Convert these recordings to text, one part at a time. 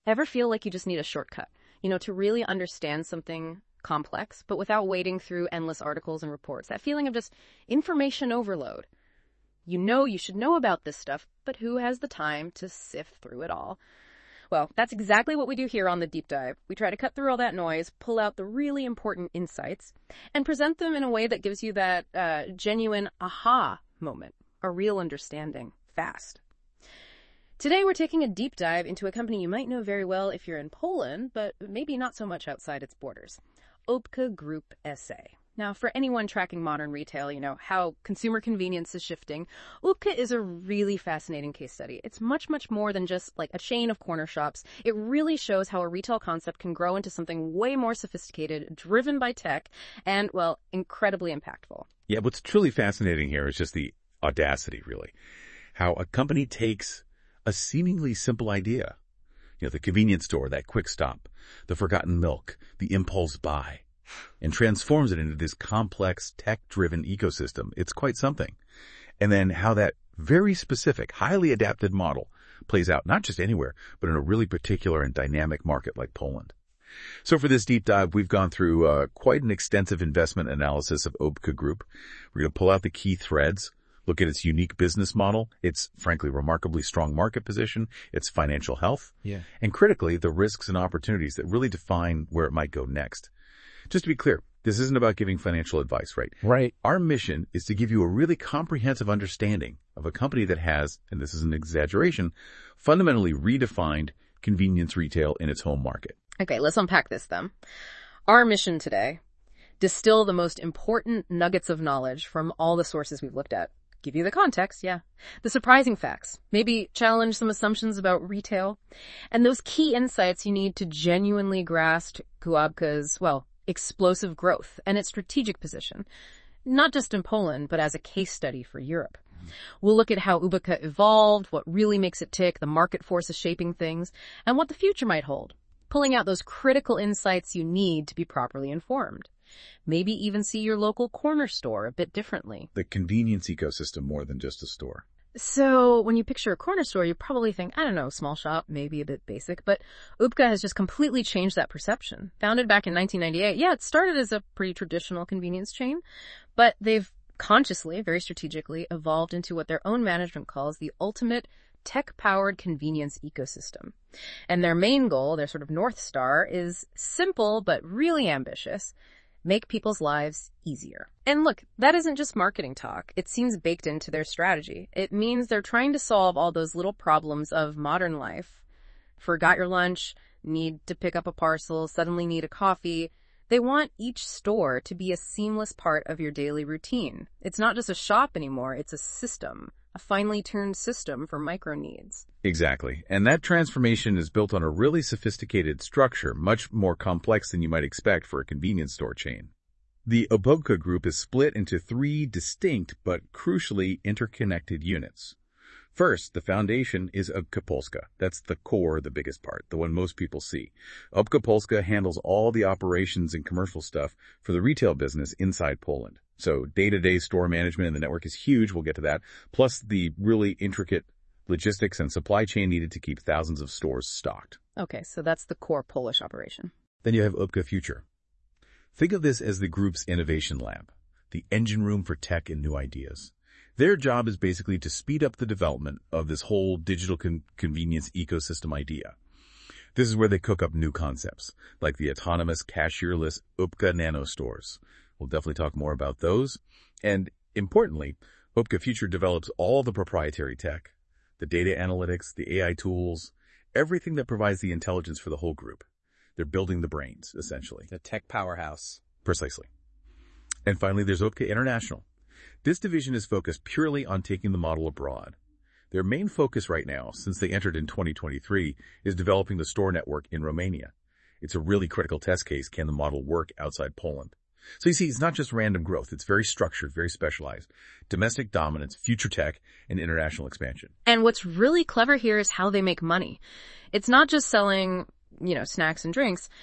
Ever feel like you just need a shortcut, to really understand something complex, but without wading through endless articles and reports? That feeling of just information overload. You should know about this stuff, but who has the time to sift through it all? Well, that's exactly what we do here on The Deep Dive. We try to cut through all that noise, pull out the really important insights, and present them in a way that gives you that genuine aha moment, a real understanding, fast. Today we're taking a deep dive into a company you might know very well if you're in Poland, but maybe not so much outside its borders. Opka Group SA. Now, for anyone tracking modern retail, how consumer convenience is shifting, Opka is a really fascinating case study. It's much, much more than just like a chain of corner shops. It really shows how a retail concept can grow into something way more sophisticated, driven by tech, and, well, incredibly impactful. Yeah, what's truly fascinating here is just the audacity, really. How a company takes a seemingly simple idea, the convenience store, that quick stop, the forgotten milk, the impulse buy, and transforms it into this complex, tech-driven ecosystem. It's quite something. And then how that very specific, highly adapted model plays out, not just anywhere, but in a really particular and dynamic market like Poland. So for this deep dive, we've gone through quite an extensive investment analysis of Opka Group. We're going to pull out the key threads, look at its unique business model, its, frankly, remarkably strong market position, its financial health, and critically, the risks and opportunities that really define where it might go next. Just to be clear, this isn't about giving financial advice, right? Right. Our mission is to give you a really comprehensive understanding of a company that has, and this is an exaggeration, fundamentally redefined convenience retail in its home market. Okay, let's unpack this then. Our mission today, distill the most important nuggets of knowledge from all the sources we've looked at. Give you the context, the surprising facts, maybe challenge some assumptions about retail, and those key insights you need to genuinely grasp Opka's, explosive growth and its strategic position, not just in Poland, but as a case study for Europe. We'll look at how Opka evolved, what really makes it tick, the market forces shaping things, and what the future might hold, pulling out those critical insights you need to be properly informed. Maybe even see your local corner store a bit differently. The convenience ecosystem more than just a store. So when you picture a corner store, you probably think, small shop, maybe a bit basic, but Opka has just completely changed that perception. Founded back in 1998, it started as a pretty traditional convenience chain, but they've consciously, very strategically, evolved into what their own management calls the ultimate tech-powered convenience ecosystem. And their main goal, their sort of North Star, is simple but really ambitious: make people's lives easier. And look, that isn't just marketing talk. It seems baked into their strategy. It means they're trying to solve all those little problems of modern life. Forgot your lunch, need to pick up a parcel, suddenly need a coffee. They want each store to be a seamless part of your daily routine. It's not just a shop anymore, it's a system. A finely tuned system for micro needs. Exactly. And that transformation is built on a really sophisticated structure, much more complex than you might expect for a convenience store chain. The Opka Group is split into three distinct but crucially interconnected units. First, the foundation is Opka Polska. That's the core, the biggest part, the one most people see. Opka Polska handles all the operations and commercial stuff for the retail business inside Poland. So day-to-day store management in the network is huge. We'll get to that. Plus the really intricate logistics and supply chain needed to keep thousands of stores stocked. Okay, so that's the core Polish operation. Then you have Opka Future. Think of this as the group's innovation lab, the engine room for tech and new ideas. Their job is basically to speed up the development of this whole digital convenience ecosystem idea. This is where they cook up new concepts, like the autonomous cashierless Opka Nano stores. We'll definitely talk more about those. And importantly, Opka Future develops all the proprietary tech, the data analytics, the AI tools, everything that provides the intelligence for the whole group. They're building the brains, essentially. The tech powerhouse. Precisely. And finally, there's Opka International. This division is focused purely on taking the model abroad. Their main focus right now, since they entered in 2023, is developing the store network in Romania. It's a really critical test case. Can the model work outside Poland? So you see, it's not just random growth. It's very structured, very specialized. Domestic dominance, future tech, and international expansion. And what's really clever here is how they make money. It's not just selling, snacks and drinks.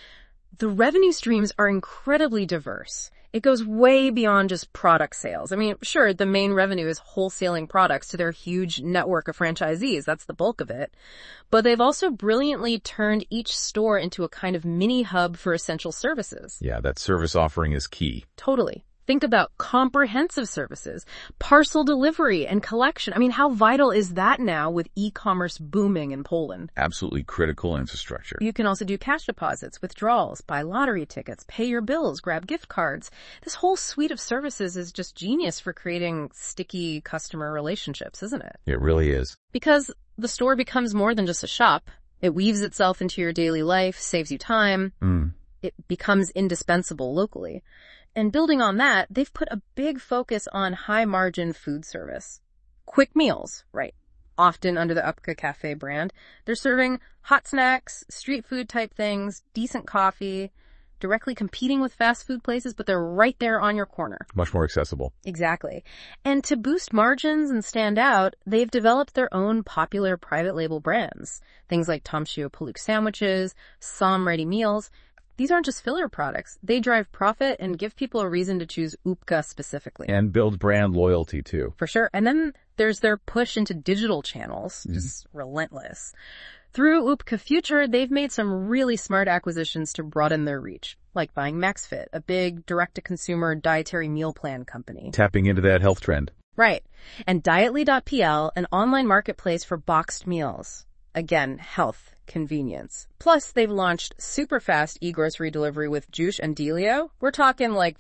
The revenue streams are incredibly diverse. It goes way beyond just product sales. I mean, sure, the main revenue is wholesaling products to their huge network of franchisees. That's the bulk of it. But they've also brilliantly turned each store into a kind of mini hub for essential services. Yeah, that service offering is key. Totally. Think about comprehensive services, parcel delivery and collection. I mean, how vital is that now with e-commerce booming in Poland? Absolutely critical infrastructure. You can also do cash deposits, withdrawals, buy lottery tickets, pay your bills, grab gift cards. This whole suite of services is just genius for creating sticky customer relationships, isn't it? It really is. Because the store becomes more than just a shop. It weaves itself into your daily life, saves you time. It becomes indispensable locally. And building on that, they've put a big focus on high-margin food service. Quick meals, right? Often under the Upka Cafe brand. They're serving hot snacks, street food type things, decent coffee, directly competing with fast food places, but they're right there on your corner. Much more accessible. Exactly. And to boost margins and stand out, they've developed their own popular private label brands. Things like Tomshio Paluk sandwiches, Som ready meals. These aren't just filler products. They drive profit and give people a reason to choose Upka specifically. And build brand loyalty, too. For sure. And then there's their push into digital channels, just relentless. Through Upka Future, they've made some really smart acquisitions to broaden their reach, like buying MaxFit, a big direct-to-consumer dietary meal plan company. Tapping into that health trend. Right. And Dietly.pl, an online marketplace for boxed meals. Again, health. Convenience. Plus, they've launched super fast e-grocery delivery with Juice and Delio. We're talking like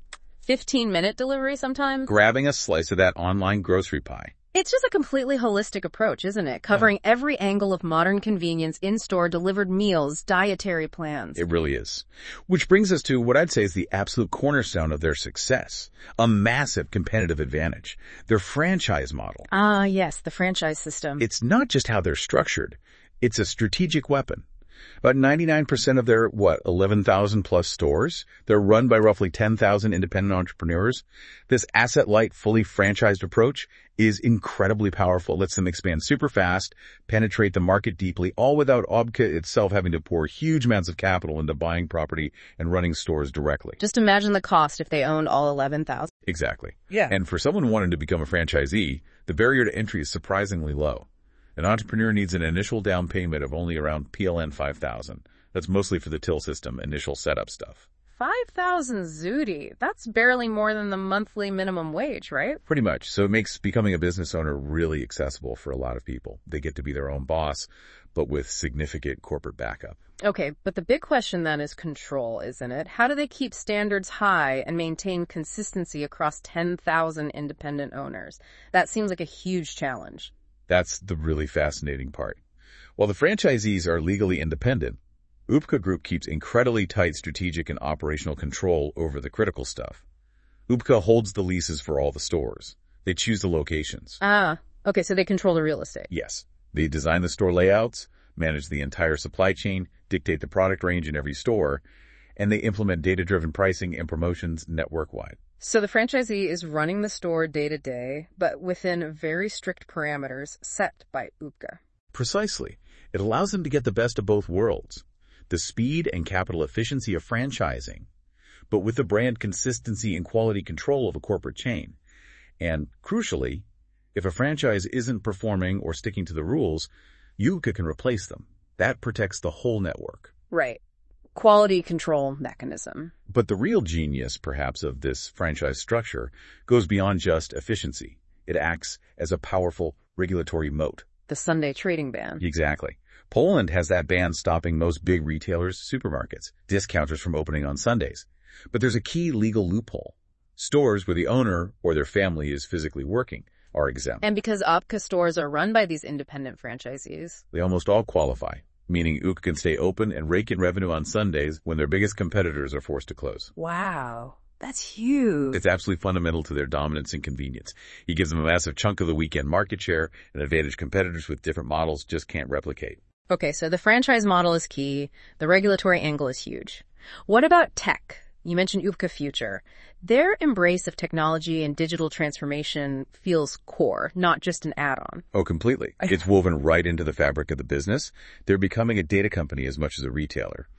15-minute delivery sometimes. Grabbing a slice of that online grocery pie. It's just a completely holistic approach, isn't it? Covering every angle of modern convenience, in-store delivered meals, dietary plans. It really is. Which brings us to what I'd say is the absolute cornerstone of their success. A massive competitive advantage. Their franchise model. Ah, yes, the franchise system. It's not just how they're structured. It's a strategic weapon. About 99% of their, 11,000 plus stores, they're run by roughly 10,000 independent entrepreneurs. This asset-light, fully franchised approach is incredibly powerful. It lets them expand super fast, penetrate the market deeply, all without Upka itself having to pour huge amounts of capital into buying property and running stores directly. Just imagine the cost if they owned all 11,000. Exactly. Yeah. And for someone wanting to become a franchisee, the barrier to entry is surprisingly low. An entrepreneur needs an initial down payment of only around PLN 5,000. That's mostly for the till system, initial setup stuff. 5,000 zloty. That's barely more than the monthly minimum wage, right? Pretty much. So it makes becoming a business owner really accessible for a lot of people. They get to be their own boss, but with significant corporate backup. Okay, but the big question then is control, isn't it? How do they keep standards high and maintain consistency across 10,000 independent owners? That seems like a huge challenge. That's the really fascinating part. While the franchisees are legally independent, Upka Group keeps incredibly tight strategic and operational control over the critical stuff. Upka holds the leases for all the stores. They choose the locations. Ah, okay, so they control the real estate. Yes. They design the store layouts, manage the entire supply chain, dictate the product range in every store, and they implement data-driven pricing and promotions network-wide. So the franchisee is running the store day to day, but within very strict parameters set by Upka. Precisely. It allows them to get the best of both worlds. The speed and capital efficiency of franchising, but with the brand consistency and quality control of a corporate chain. And crucially, if a franchise isn't performing or sticking to the rules, Upka can replace them. That protects the whole network. Right. Quality control mechanism. But the real genius, perhaps, of this franchise structure goes beyond just efficiency. It acts as a powerful regulatory moat. The Sunday trading ban. Exactly. Poland has that ban stopping most big retailers, supermarkets, discounters from opening on Sundays. But there's a key legal loophole. Stores where the owner or their family is physically working are exempt. And because Upka stores are run by these independent franchisees, they almost all qualify, meaning Upka can stay open and rake in revenue on Sundays when their biggest competitors are forced to close. Wow, that's huge. It's absolutely fundamental to their dominance and convenience. He gives them a massive chunk of the weekend market share, an advantage competitors with different models just can't replicate. Okay, so the franchise model is key. The regulatory angle is huge. What about tech? You mentioned Upka Future. Their embrace of technology and digital transformation feels core, not just an add-on. Oh, completely. It's woven right into the fabric of the business. They're becoming a data company as much as a retailer.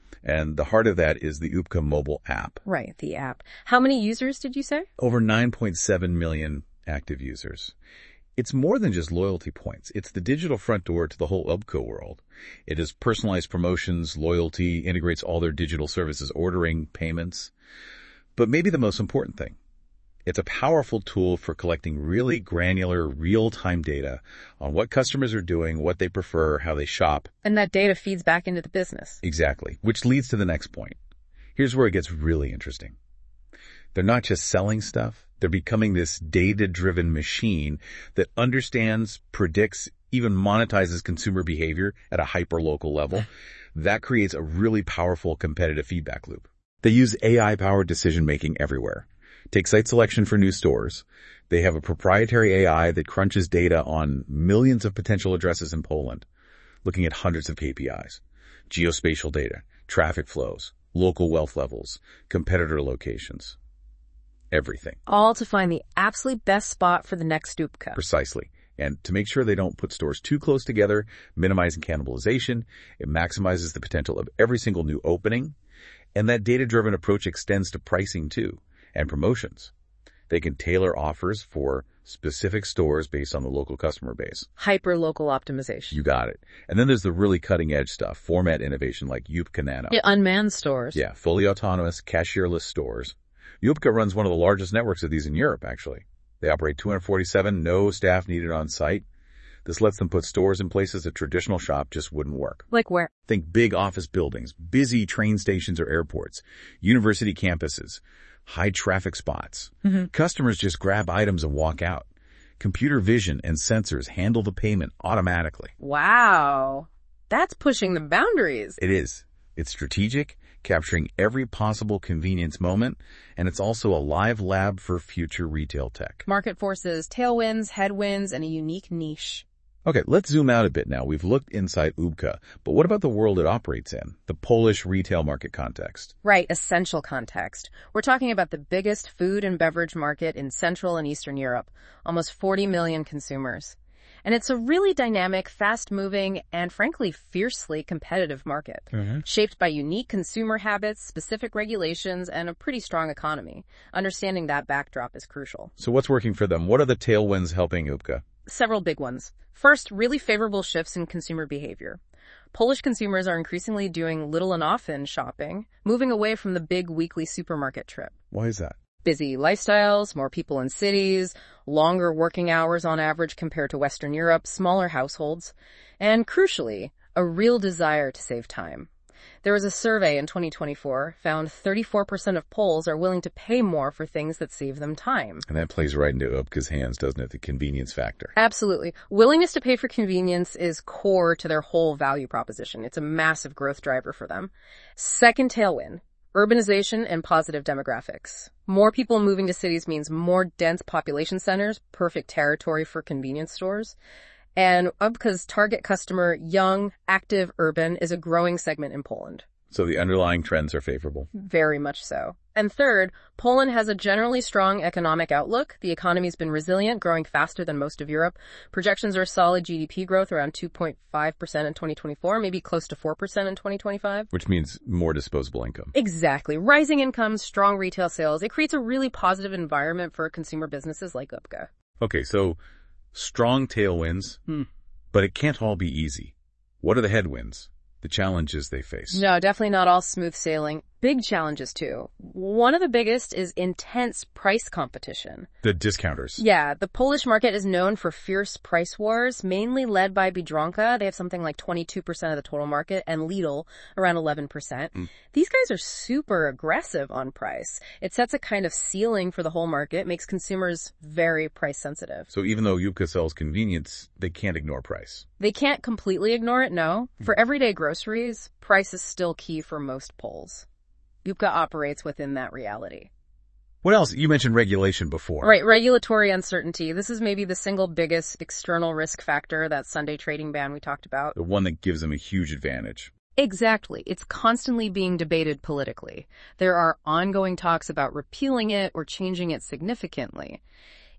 And the heart of that is the Oopka mobile app. Right, the app. How many users did you say? Over 9.7 million active users. It's more than just loyalty points. It's the digital front door to the whole Oopka world. It has personalized promotions, loyalty, integrates all their digital services, ordering, payments. But maybe the most important thing, it's a powerful tool for collecting really granular, real-time data on what customers are doing, what they prefer, how they shop. And that data feeds back into the business. Exactly, which leads to the next point. Here's where it gets really interesting. They're not just selling stuff. They're becoming this data-driven machine that understands, predicts, even monetizes consumer behavior at a hyper-local level. That creates a really powerful competitive feedback loop. They use AI-powered decision-making everywhere. Take site selection for new stores. They have a proprietary AI that crunches data on millions of potential addresses in Poland, looking at hundreds of KPIs. Geospatial data, traffic flows, local wealth levels, competitor locations. Everything. All to find the absolute best spot for the next Oopka. Precisely. And to make sure they don't put stores too close together, minimizing cannibalization, it maximizes the potential of every single new opening. And that data-driven approach extends to pricing too, and promotions. They can tailor offers for specific stores based on the local customer base. Hyper-local optimization. You got it. And then there's the really cutting-edge stuff, format innovation like Oopka Nano. Yeah, unmanned stores. Yeah, fully autonomous, cashierless stores. Oopka runs one of the largest networks of these in Europe, actually. They operate 247, no staff needed on site. This lets them put stores in places a traditional shop just wouldn't work. Like where? Think big office buildings, busy train stations or airports, university campuses, high traffic spots. Customers just grab items and walk out. Computer vision and sensors handle the payment automatically. Wow. That's pushing the boundaries. It is. It's strategic, capturing every possible convenience moment, and it's also a live lab for future retail tech. Market forces, tailwinds, headwinds, and a unique niche. Okay, let's zoom out a bit now. We've looked inside Oopka, but what about the world it operates in? The Polish retail market context. Right, essential context. We're talking about the biggest food and beverage market in Central and Eastern Europe, almost 40 million consumers. And it's a really dynamic, fast-moving, and frankly, fiercely competitive market, shaped by unique consumer habits, specific regulations, and a pretty strong economy. Understanding that backdrop is crucial. So what's working for them? What are the tailwinds helping Oopka? Several big ones. First, really favorable shifts in consumer behavior. Polish consumers are increasingly doing little and often shopping, moving away from the big weekly supermarket trip. Why is that? Busy lifestyles, more people in cities, longer working hours on average compared to Western Europe, smaller households, and crucially, a real desire to save time. There was a survey in 2024 found 34% of Poles are willing to pay more for things that save them time. And that plays right into Oopka's hands, doesn't it? The convenience factor. Absolutely. Willingness to pay for convenience is core to their whole value proposition. It's a massive growth driver for them. Second tailwind, urbanization and positive demographics. More people moving to cities means more dense population centers, perfect territory for convenience stores. And Oopka's target customer, young, active, urban, is a growing segment in Poland. So the underlying trends are favorable. Very much so. And third, Poland has a generally strong economic outlook. The economy's been resilient, growing faster than most of Europe. Projections are solid GDP growth around 2.5% in 2024, maybe close to 4% in 2025. Which means more disposable income. Exactly. Rising incomes, strong retail sales. It creates a really positive environment for consumer businesses like Oopka. Okay, so strong tailwinds, but it can't all be easy. What are the headwinds? The challenges they face? No, definitely not all smooth sailing. Big challenges, too. One of the biggest is intense price competition. The discounters. Yeah, the Polish market is known for fierce price wars, mainly led by Biedronka. They have something like 22% of the total market, and Lidl around 11%. These guys are super aggressive on price. It sets a kind of ceiling for the whole market, makes consumers very price sensitive. So even though Oopka sells convenience, they can't ignore price. They can't completely ignore it, no. For everyday groceries, price is still key for most Poles. Oopka operates within that reality. What else? You mentioned regulation before. Right, regulatory uncertainty. This is maybe the single biggest external risk factor, that Sunday trading ban we talked about. The one that gives them a huge advantage. Exactly. It's constantly being debated politically. There are ongoing talks about repealing it or changing it significantly.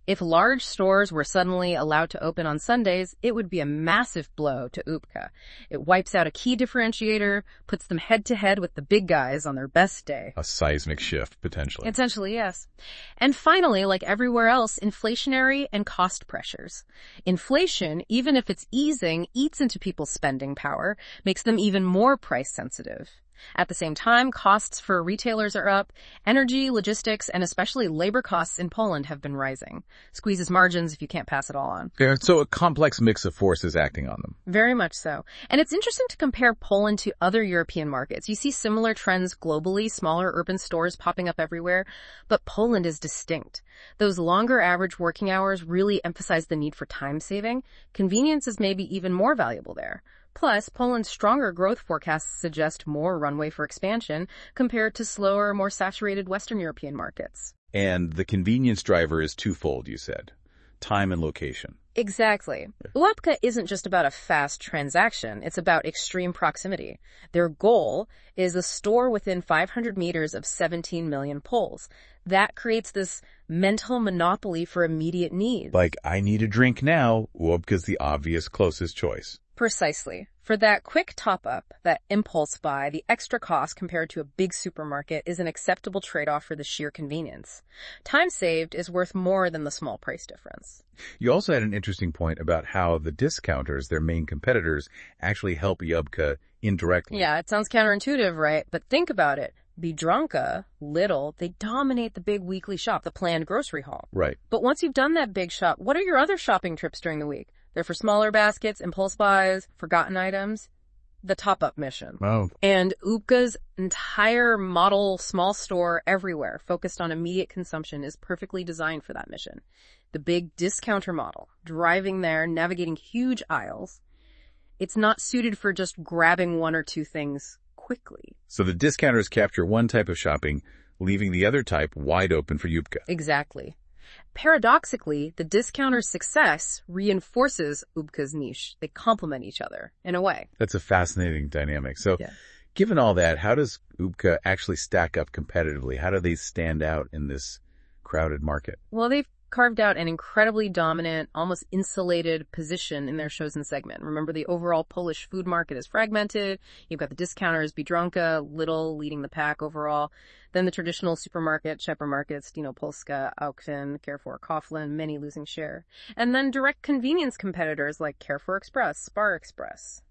If large stores were suddenly allowed to open on Sundays, it would be a massive blow to Upka. It wipes out a key differentiator, puts them head-to-head with the big guys on their best day. A seismic shift, potentially. Essentially, yes. And finally, like everywhere else, inflationary and cost pressures. Inflation, even if it's easing, eats into people's spending power, makes them even more price sensitive. At the same time, costs for retailers are up. Energy, logistics, and especially labor costs in Poland have been rising. Squeezes margins if you can't pass it all on. Yeah, so a complex mix of forces acting on them. Very much so. And it's interesting to compare Poland to other European markets. You see similar trends globally, smaller urban stores popping up everywhere, but Poland is distinct. Those longer average working hours really emphasize the need for time saving. Convenience is maybe even more valuable there. Plus, Poland's stronger growth forecasts suggest more runway for expansion compared to slower, more saturated Western European markets. And the convenience driver is twofold, you said. Time and location. Exactly. Łapka isn't just about a fast transaction. It's about extreme proximity. Their goal is a store within 500 meters of 17 million Poles. That creates this mental monopoly for immediate needs. Like, I need a drink now, Łapka's the obvious closest choice. Precisely. For that quick top-up, that impulse buy, the extra cost compared to a big supermarket is an acceptable trade-off for the sheer convenience. Time saved is worth more than the small price difference. You also had an interesting point about how the discounters, their main competitors, actually help Łapka indirectly. Yeah, it sounds counterintuitive, right? But think about it. Biedronka, Lidl, they dominate the big weekly shop, the planned grocery haul. Right. But once you've done that big shop, what are your other shopping trips during the week? They're for smaller baskets, impulse buys, forgotten items, the top-up mission. Oh. And Upka's entire model small store everywhere focused on immediate consumption is perfectly designed for that mission. The big discounter model, driving there, navigating huge aisles, it's not suited for just grabbing one or two things quickly. So the discounters capture one type of shopping, leaving the other type wide open for Łapka. Exactly. Paradoxically, the discounter's success reinforces Łapka's niche. They complement each other, in a way. That's a fascinating dynamic. So, given all that, how does Łapka actually stack up competitively? How do they stand out in this crowded market? Well, they've carved out an incredibly dominant, almost insulated position in their chosen segment. Remember, the overall Polish food market is fragmented. You've got the discounters, Biedronka, Lidl leading the pack overall. Then the traditional supermarket, markets, Polska, Auktion, Carrefour, Kaufland, many losing share. And then direct convenience competitors like Carrefour Express, Spar Express.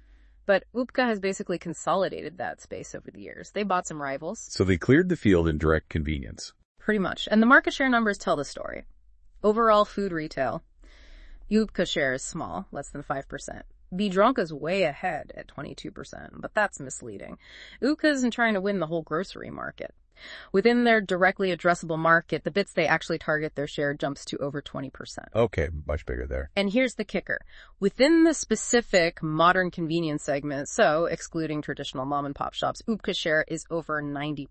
But Łapka has basically consolidated that space over the years. They bought some rivals. So they cleared the field in direct convenience. Pretty much. And the market share numbers tell the story. Overall food retail, Łapka share is small, less than 5%. Biedronka's way ahead at 22%, but that's misleading. Łapka isn't trying to win the whole grocery market. Within their directly addressable market, the bits they actually target, their share jumps to over 20%. Okay, much bigger there. And here's the kicker. Within the specific modern convenience segment, so excluding traditional mom and pop shops, Łapka's share is over 90%.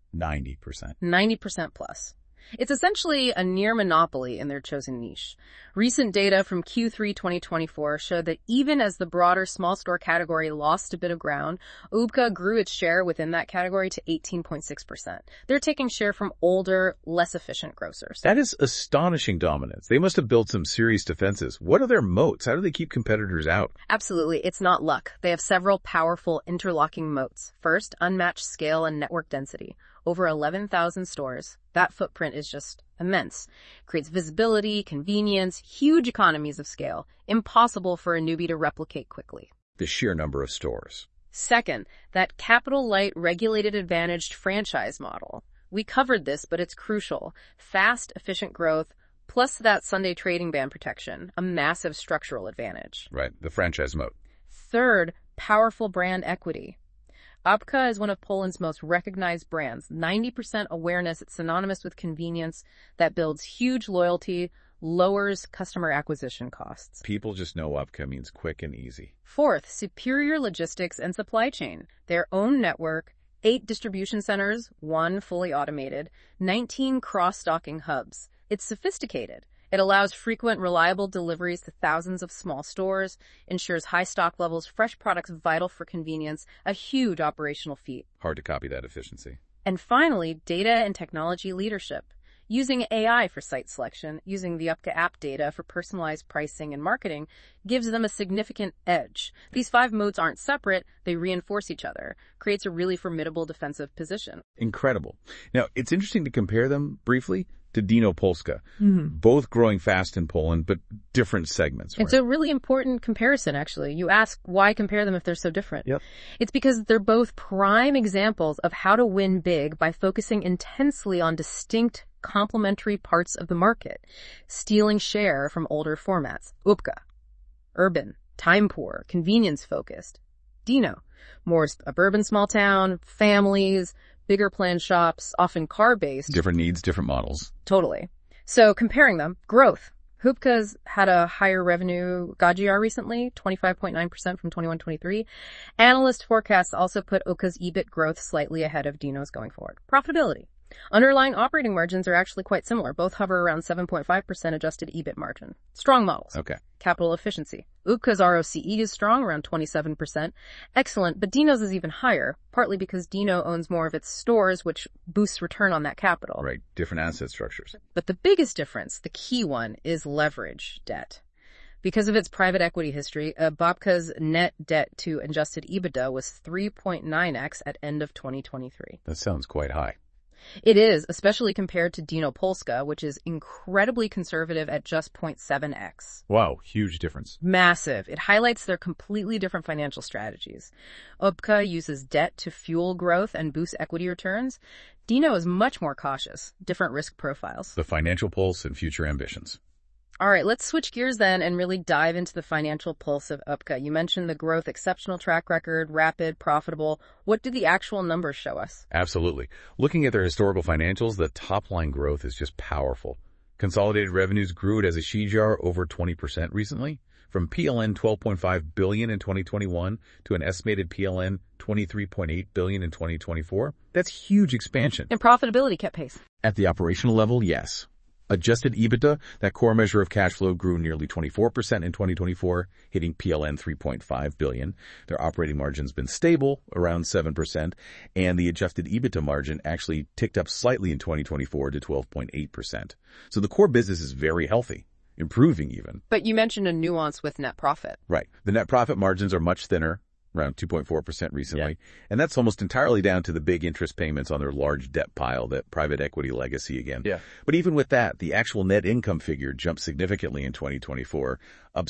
90%. 90% plus. It's essentially a near monopoly in their chosen niche. Recent data from Q3 2024 showed that even as the broader small store category lost a bit of ground, Łapka grew its share within that category to 18.6%. They're taking share from older, less efficient grocers. That is astonishing dominance. They must have built some serious defenses. What are their moats? How do they keep competitors out? Absolutely. It's not luck. They have several powerful interlocking moats. First, unmatched scale and network density. Over 11,000 stores. That footprint is just immense. Creates visibility, convenience, huge economies of scale. Impossible for a newbie to replicate quickly. The sheer number of stores. Second, that capital-light, regulated advantaged franchise model. We covered this, but it's crucial. Fast, efficient growth, plus that Sunday trading ban protection. A massive structural advantage. Right, the franchise moat. Third, powerful brand equity. Łapka is one of Poland's most recognized brands. 90% awareness, it's synonymous with convenience that builds huge loyalty, lowers customer acquisition costs. People just know Łapka means quick and easy. Fourth, superior logistics and supply chain. Their own network, 8 distribution centers, 1 fully automated, 19 cross-docking hubs. It's sophisticated. It allows frequent, reliable deliveries to thousands of small stores, ensures high stock levels, fresh products vital for convenience, a huge operational feat. Hard to copy that efficiency. And finally, data and technology leadership. Using AI for site selection, using the Upka app data for personalized pricing and marketing gives them a significant edge. These 5 modes aren't separate, they reinforce each other. Creates a really formidable defensive position. Incredible. Now, it's interesting to compare them briefly to Dino Polska, both growing fast in Poland, but different segments. It's a really important comparison, actually. You ask, why compare them if they're so different? Yep. It's because they're both prime examples of how to win big by focusing intensely on distinct complementary parts of the market, stealing share from older formats. Upka, urban, time poor, convenience focused. Dino, more suburban small town, families, bigger planned shops, often car-based. Different needs, different models. Totally. So comparing them, growth. Hupka's had a higher revenue GAGR recently, 25.9% from 21-23. Analyst forecasts also put Upka's EBIT growth slightly ahead of Dino's going forward. Profitability. Underlying operating margins are actually quite similar. Both hover around 7.5% adjusted EBIT margin. Strong models. Okay. Capital efficiency. Upka's ROCE is strong, around 27%. Excellent, but Dino's is even higher, partly because Dino owns more of its stores, which boosts return on that capital. Right. Different asset structures. But the biggest difference, the key one, is leverage debt. Because of its private equity history, Babka's net debt to adjusted EBITDA was 3.9x at end of 2023. That sounds quite high. It is, especially compared to Dino Polska, which is incredibly conservative at just 0.7x. Wow, huge difference. Massive. It highlights their completely different financial strategies. Upka uses debt to fuel growth and boost equity returns. Dino is much more cautious, different risk profiles. The financial pulse and future ambitions. All right, let's switch gears then and really dive into the financial pulse of Upka. You mentioned the growth, exceptional track record, rapid, profitable. What do the actual numbers show us? Absolutely. Looking at their historical financials, the top-line growth is just powerful. Consolidated revenues grew it as a CAGR over 20% recently, from PLN 12.5 billion in 2021 to an estimated PLN 23.8 billion in 2024. That's huge expansion. And profitability kept pace. At the operational level, yes. Adjusted EBITDA, that core measure of cash flow, grew nearly 24% in 2024, hitting PLN 3.5 billion. Their operating margin's been stable, around 7%, and the adjusted EBITDA margin actually ticked up slightly in 2024 to 12.8%. So the core business is very healthy, improving even. But you mentioned a nuance with net profit. Right. The net profit margins are much thinner, around 2.4% recently, and that's almost entirely down to the big interest payments on their large debt pile, that private equity legacy again. Yeah. But even with that, the actual net income figure jumped significantly in 2024, up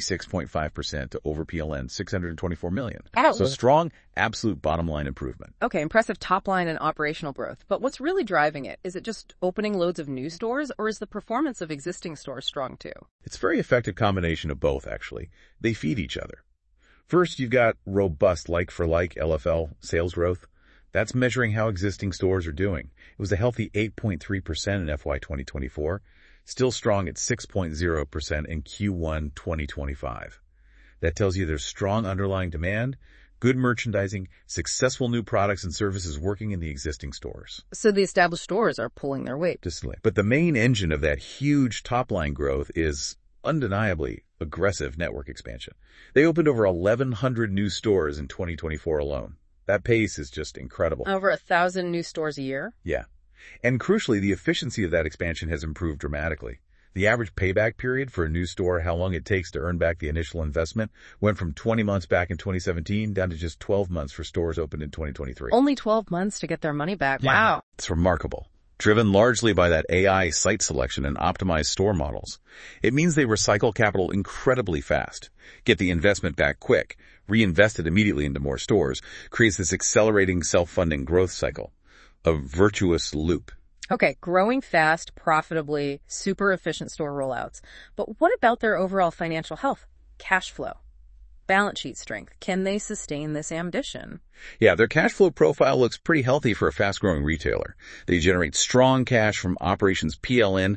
76.5% to over PLN 624 million. Ow. So strong, absolute bottom line improvement. Okay, impressive top line and operational growth. But what's really driving it? Is it just opening loads of new stores, or is the performance of existing stores strong too? It's a very effective combination of both, actually. They feed each other. First, you've got robust like-for-like LFL sales growth. That's measuring how existing stores are doing. It was a healthy 8.3% in FY 2024, still strong at 6.0% in Q1 2025. That tells you there's strong underlying demand, good merchandising, successful new products and services working in the existing stores. So the established stores are pulling their weight. But the main engine of that huge top-line growth is undeniably aggressive network expansion. They opened over 1,100 new stores in 2024 alone. That pace is just incredible. Over 1,000 new stores a year? Yeah. And crucially, the efficiency of that expansion has improved dramatically. The average payback period for a new store, how long it takes to earn back the initial investment, went from 20 months back in 2017 down to just 12 months for stores opened in 2023. Only 12 months to get their money back. Yeah. Wow. It's remarkable. Driven largely by that AI site selection and optimized store models. It means they recycle capital incredibly fast, get the investment back quick, reinvest it immediately into more stores, creates this accelerating self-funding growth cycle, a virtuous loop. Okay, growing fast, profitably, super efficient store rollouts. But what about their overall financial health? Cash flow, balance sheet strength. Can they sustain this ambition? Yeah, their cash flow profile looks pretty healthy for a fast-growing retailer. They generate strong cash from operations PLN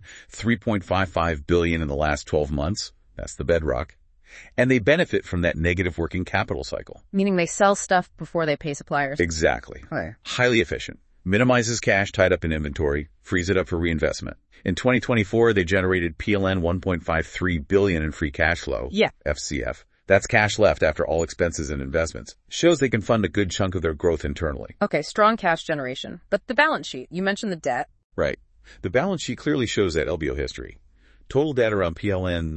3.55 billion in the last 12 months. That's the bedrock. And they benefit from that negative working capital cycle. Meaning they sell stuff before they pay suppliers. Exactly. Okay. Highly efficient. Minimizes cash tied up in inventory, frees it up for reinvestment. In 2024, they generated PLN 1.53 billion in free cash flow. Yeah. FCF. That's cash left after all expenses and investments. Shows they can fund a good chunk of their growth internally. Okay, strong cash generation. But the balance sheet, you mentioned the debt. Right. The balance sheet clearly shows that LBO history. Total debt around PLN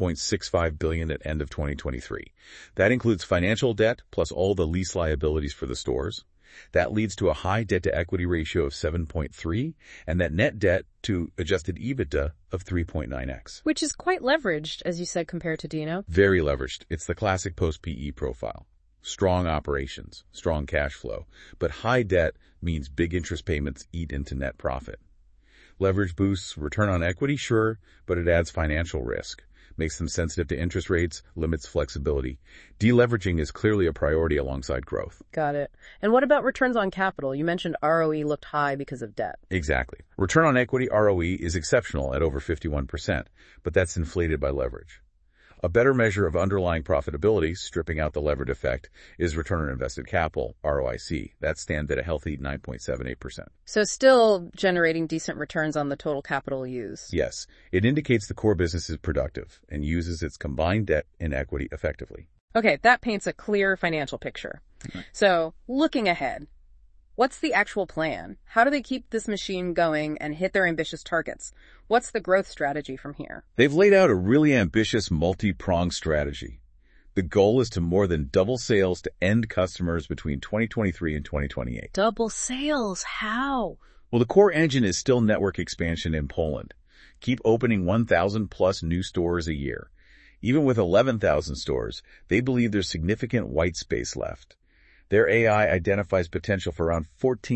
9.65 billion at end of 2023. That includes financial debt plus all the lease liabilities for the stores. That leads to a high debt-to-equity ratio of 7.3 and that net debt to adjusted EBITDA of 3.9x. Which is quite leveraged, as you said, compared to Dino. Very leveraged. It's the classic post-PE profile. Strong operations, strong cash flow, but high debt means big interest payments eat into net profit. Leverage boosts return on equity, sure, but it adds financial risk, makes them sensitive to interest rates, limits flexibility. Deleveraging is clearly a priority alongside growth. Got it. And what about returns on capital? You mentioned ROE looked high because of debt. Exactly. Return on equity, ROE, is exceptional at over 51%, but that's inflated by leverage. A better measure of underlying profitability, stripping out the levered effect, is return on invested capital, ROIC. That stands at a healthy 9.78%. So still generating decent returns on the total capital used. Yes, it indicates the core business is productive and uses its combined debt and equity effectively. Okay, that paints a clear financial picture. So, looking ahead, what's the actual plan? How do they keep this machine going and hit their ambitious targets? What's the growth strategy from here? They've laid out a really ambitious multi-pronged strategy. The goal is to more than double sales to end customers between 2023 and 2028. Double sales? How? Well, the core engine is still network expansion in Poland. Keep opening 1,000 plus new stores a year. Even with 11,000 stores, they believe there's significant white space left. Their AI identifies potential for around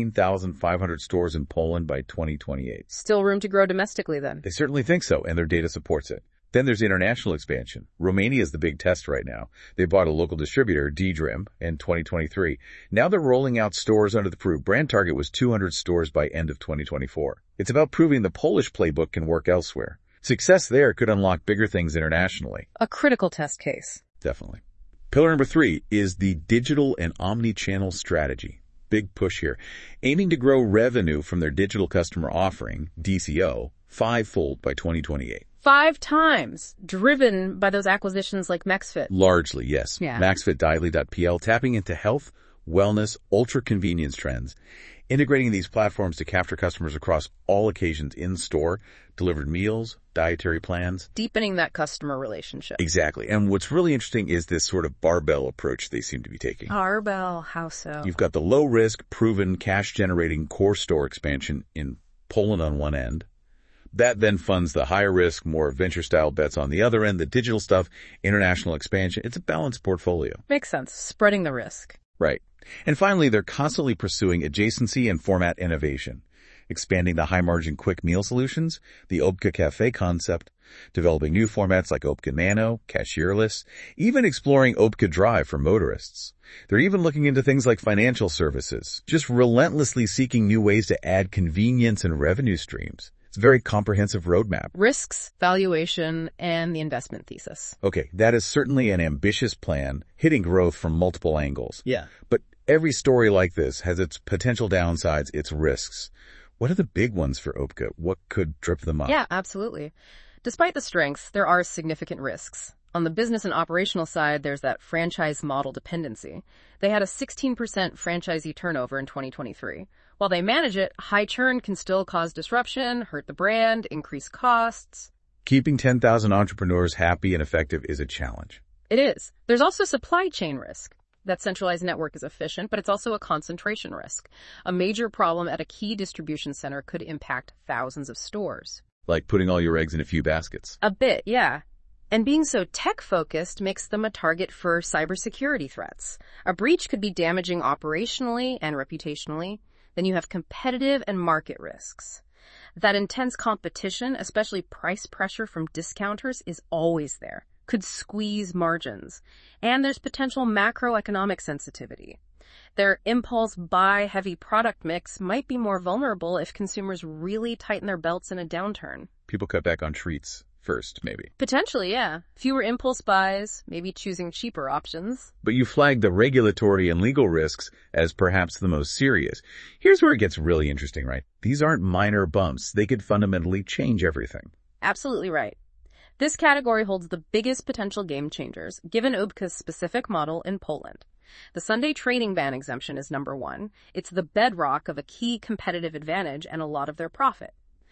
14,500 stores in Poland by 2028. Still room to grow domestically then? They certainly think so, and their data supports it. Then there's international expansion. Romania is the big test right now. They bought a local distributor, DDRIM, in 2023. Now they're rolling out stores under the Peru. Brand target was 200 stores by end of 2024. It's about proving the Polish playbook can work elsewhere. Success there could unlock bigger things internationally. A critical test case. Definitely. Pillar number 3 is the digital and omni-channel strategy. Big push here. Aiming to grow revenue from their digital customer offering, DCO, 5-fold by 2028. 5 times, driven by those acquisitions like MexFit. Largely, yes. Yeah. MaxFit, Daily.pl, tapping into health, wellness, ultra-convenience trends. Integrating these platforms to capture customers across all occasions in-store, delivered meals, dietary plans. Deepening that customer relationship. Exactly. And what's really interesting is this sort of barbell approach they seem to be taking. Barbell, how so? You've got the low-risk, proven, cash-generating core store expansion in Poland on one end. That then funds the higher-risk, more venture-style bets on the other end, the digital stuff, international expansion. It's a balanced portfolio. Makes sense. Spreading the risk. Right. And finally, they're constantly pursuing adjacency and format innovation, expanding the high-margin quick meal solutions, the Opka Cafe concept, developing new formats like Opka Nano, cashierless, even exploring Opka Drive for motorists. They're even looking into things like financial services, just relentlessly seeking new ways to add convenience and revenue streams. It's a very comprehensive roadmap. Risks, valuation, and the investment thesis. Okay, that is certainly an ambitious plan, hitting growth from multiple angles. Yeah. But every story like this has its potential downsides, its risks. What are the big ones for Opka? What could trip them up? Yeah, absolutely. Despite the strengths, there are significant risks. On the business and operational side, there's that franchise model dependency. They had a 16% franchisee turnover in 2023. While they manage it, high churn can still cause disruption, hurt the brand, increase costs. Keeping 10,000 entrepreneurs happy and effective is a challenge. It is. There's also supply chain risk. That centralized network is efficient, but it's also a concentration risk. A major problem at a key distribution center could impact thousands of stores. Like putting all your eggs in a few baskets. A bit, yeah. And being so tech-focused makes them a target for cybersecurity threats. A breach could be damaging operationally and reputationally. Then you have competitive and market risks. That intense competition, especially price pressure from discounters, is always there. Could squeeze margins. And there's potential macroeconomic sensitivity. Their impulse buy heavy product mix might be more vulnerable if consumers really tighten their belts in a downturn. People cut back on treats first, maybe. Potentially, yeah. Fewer impulse buys, maybe choosing cheaper options. But you flagged the regulatory and legal risks as perhaps the most serious. Here's where it gets really interesting, right? These aren't minor bumps. They could fundamentally change everything. Absolutely right. This category holds the biggest potential game changers, given Opka's specific model in Poland. The Sunday trading ban exemption is number 1. It's the bedrock of a key competitive advantage and a lot of their profit.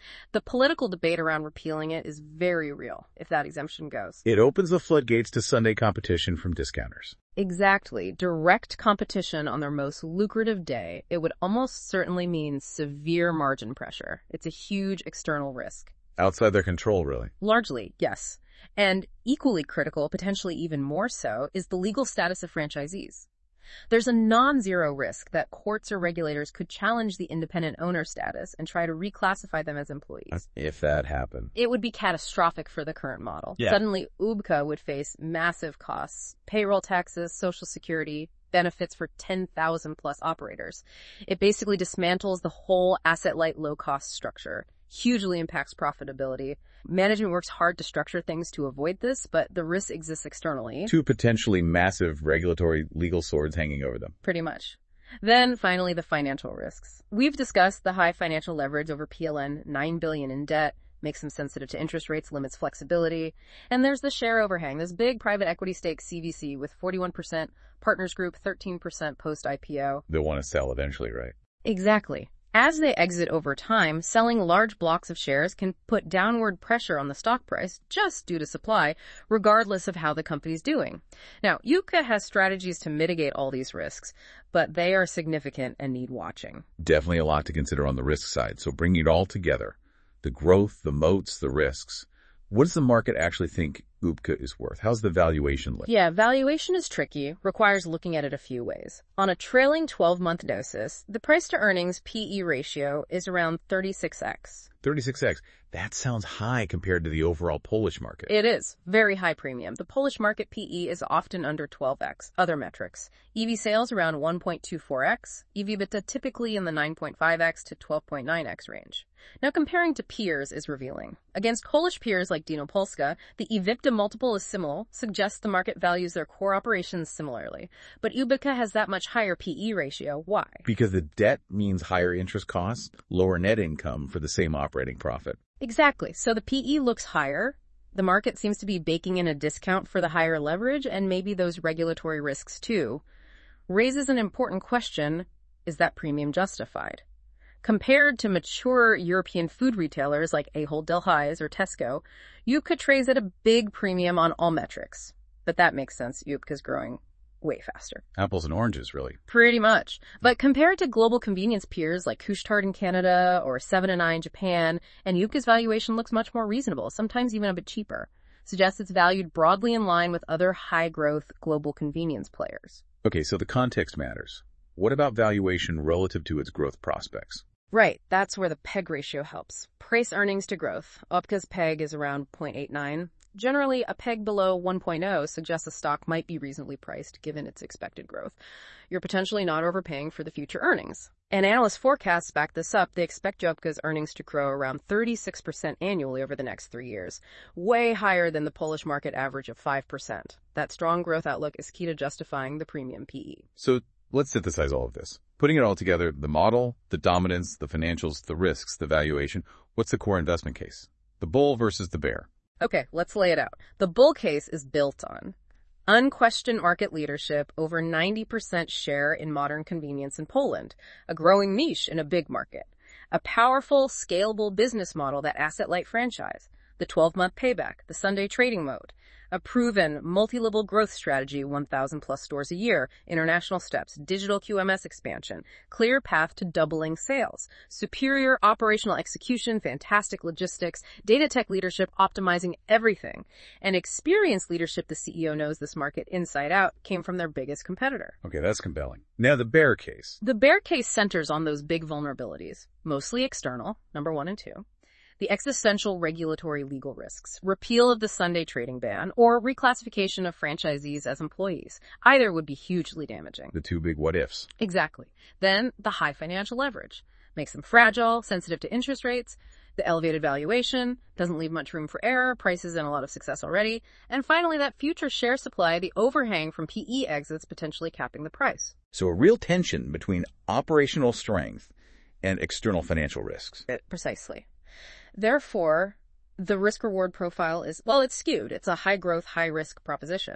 The political debate around repealing it is very real if that exemption goes. It opens the floodgates to Sunday competition from discounters. Exactly. Direct competition on their most lucrative day. It would almost certainly mean severe margin pressure. It's a huge external risk. Outside their control, really. Largely, yes. And equally critical, potentially even more so, is the legal status of franchisees. There's a non-zero risk that courts or regulators could challenge the independent owner status and try to reclassify them as employees. If that happened. It would be catastrophic for the current model. Yeah. Suddenly, UBCA would face massive costs, payroll taxes, social security, benefits for 10,000 plus operators. It basically dismantles the whole asset-light, low-cost structure. Hugely impacts profitability. Management works hard to structure things to avoid this, but the risk exists externally. Two potentially massive regulatory legal swords hanging over them. Pretty much. Then, finally, the financial risks. We've discussed the high financial leverage over PLN, $9 billion in debt, makes them sensitive to interest rates, limits flexibility. And there's the share overhang, this big private equity stake CVC with 41%, Partners Group 13% post-IPO. They'll want to sell eventually, right? Exactly. As they exit over time, selling large blocks of shares can put downward pressure on the stock price just due to supply, regardless of how the company's doing. Now, UBCA has strategies to mitigate all these risks, but they are significant and need watching. Definitely a lot to consider on the risk side. So bringing it all together, the growth, the moats, the risks, what does the market actually think UBCA is worth? How's the valuation look? Yeah, valuation is tricky, requires looking at it a few ways. On a trailing 12-month basis, the price-to-earnings PE ratio is around 36x. 36x. That sounds high compared to the overall Polish market. It is. Very high premium. The Polish market PE is often under 12x. Other metrics. EV sales around 1.24x. EV/EBITDA typically in the 9.5x to 12.9x range. Now, comparing to peers is revealing. Against Polish peers like Dino Polska, the EV/EBITDA multiple is similar, suggests the market values their core operations similarly. But UBCA has that much higher PE ratio. Why? Because the debt means higher interest costs, lower net income for the same operating profit. Exactly. So the PE looks higher. The market seems to be baking in a discount for the higher leverage and maybe those regulatory risks too. Raises an important question, is that premium justified? Compared to mature European food retailers like Ahold Delhaize or Tesco, UBCA trades at a big premium on all metrics. But that makes sense. UBCA's growing way faster. Apples and oranges, really. Pretty much. But compared to global convenience peers like Couche-Tard in Canada or 7 & I in Japan, and UBCA's valuation looks much more reasonable, sometimes even a bit cheaper. Suggests it's valued broadly in line with other high-growth global convenience players. Okay, so the context matters. What about valuation relative to its growth prospects? Right, that's where the PEG ratio helps. Price earnings to growth. UBCA's PEG is around 0.89. Generally, a PEG below 1.0 suggests a stock might be reasonably priced given its expected growth. You're potentially not overpaying for the future earnings. And analyst forecasts back this up. They expect UBCA's earnings to grow around 36% annually over the next 3 years, way higher than the Polish market average of 5%. That strong growth outlook is key to justifying the premium PE. So let's synthesize all of this. Putting it all together, the model, the dominance, the financials, the risks, the valuation, what's the core investment case? The bull versus the bear. Okay, let's lay it out. The bull case is built on unquestioned market leadership, over 90% share in modern convenience in Poland, a growing niche in a big market, a powerful, scalable business model, that asset-light franchise, the 12-month payback, the Sunday trading mode, a proven multi-level growth strategy, 1,000 plus stores a year, international steps, digital QMS expansion, clear path to doubling sales, superior operational execution, fantastic logistics, data tech leadership, optimizing everything, and experienced leadership. The CEO knows this market inside out, came from their biggest competitor. Okay, that's compelling. Now the bear case. The bear case centers on those big vulnerabilities, mostly external, number 1 and 2. The existential regulatory legal risks, repeal of the Sunday trading ban, or reclassification of franchisees as employees. Either would be hugely damaging. The two big what ifs. Exactly. Then the high financial leverage. Makes them fragile, sensitive to interest rates. The elevated valuation doesn't leave much room for error, prices and a lot of success already. And finally, that future share supply, the overhang from PE exits potentially capping the price. So a real tension between operational strength and external financial risks. Precisely. Therefore, the risk-reward profile is, well, it's skewed. It's a high-growth, high-risk proposition.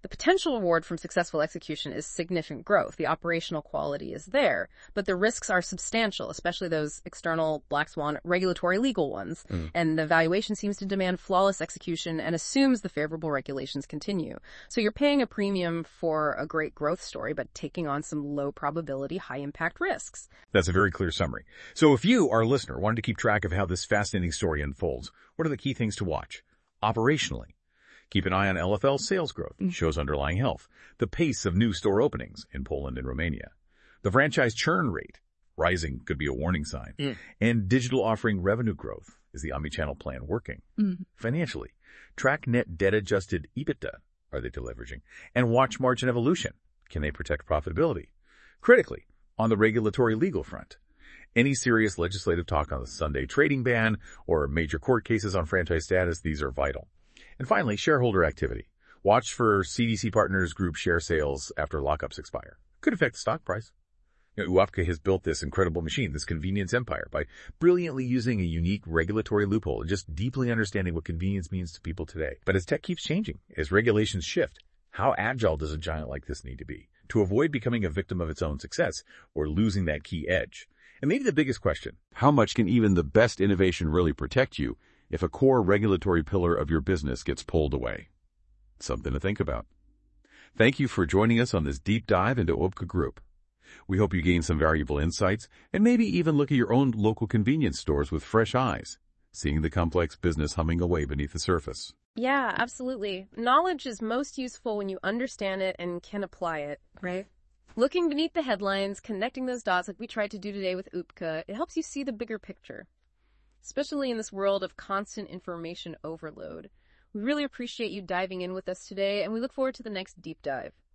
The potential reward from successful execution is significant growth. The operational quality is there, but the risks are substantial, especially those external black swan regulatory legal ones. And the valuation seems to demand flawless execution and assumes the favorable regulations continue. So you're paying a premium for a great growth story, but taking on some low probability, high impact risks. That's a very clear summary. So if you, our listener, wanted to keep track of how this fascinating story unfolds, what are the key things to watch? Operationally, keep an eye on LFL sales growth, shows underlying health, the pace of new store openings in Poland and Romania. The franchise churn rate, rising, could be a warning sign. And digital offering revenue growth. Is the omnichannel plan working? Financially, track net debt-adjusted EBITDA. Are they deleveraging? And watch margin evolution. Can they protect profitability? Critically, on the regulatory legal front, any serious legislative talk on the Sunday trading ban or major court cases on franchise status, these are vital. And finally, shareholder activity. Watch for CDC Partners Group share sales after lockups expire. Could affect the stock price. Uapka has built this incredible machine, this convenience empire, by brilliantly using a unique regulatory loophole and just deeply understanding what convenience means to people today. But as tech keeps changing, as regulations shift, how agile does a giant like this need to be to avoid becoming a victim of its own success or losing that key edge? And maybe the biggest question, how much can even the best innovation really protect you if a core regulatory pillar of your business gets pulled away? Something to think about. Thank you for joining us on this deep dive into Uapka Group. We hope you gain some valuable insights and maybe even look at your own local convenience stores with fresh eyes, seeing the complex business humming away beneath the surface. Yeah, absolutely. Knowledge is most useful when you understand it and can apply it, right? Looking beneath the headlines, connecting those dots like we tried to do today with Uapka, it helps you see the bigger picture, especially in this world of constant information overload. We really appreciate you diving in with us today, and we look forward to the next deep dive.